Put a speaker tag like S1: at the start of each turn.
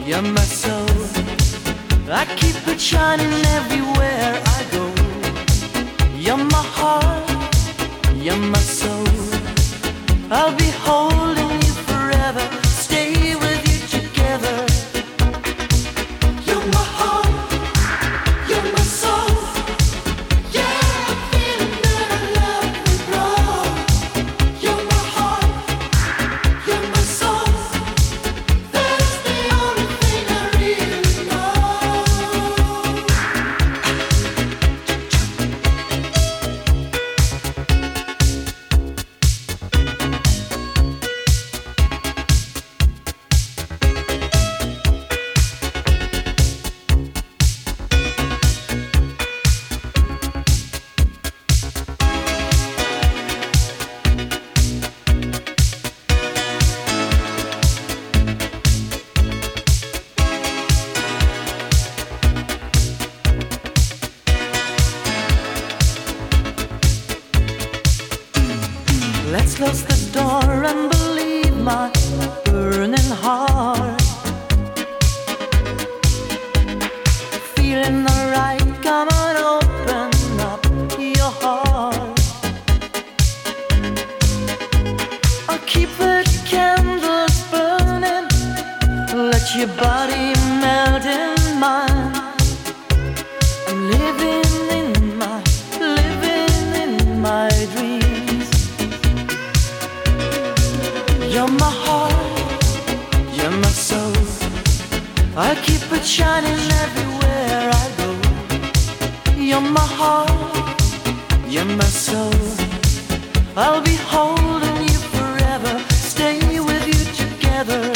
S1: You're my soul. I keep it shining everywhere I go. You're my heart, you're my soul. I'll be holding you forever, stay with you together. You're my heart, you're my soul. Yeah, I'm feeling that I love you, bro. You're my heart, you're my soul. That's the only thing I really know. Let's close the door and believe my burning heart. Feeling alright, come on, open up your heart. I'll keep the candles burning, let your body melt in mine. I'm living in my dreams. You're my heart, you're my soul. I keep it shining everywhere I go. You're my heart, you're my soul. I'll be holding you forever, stay with you together.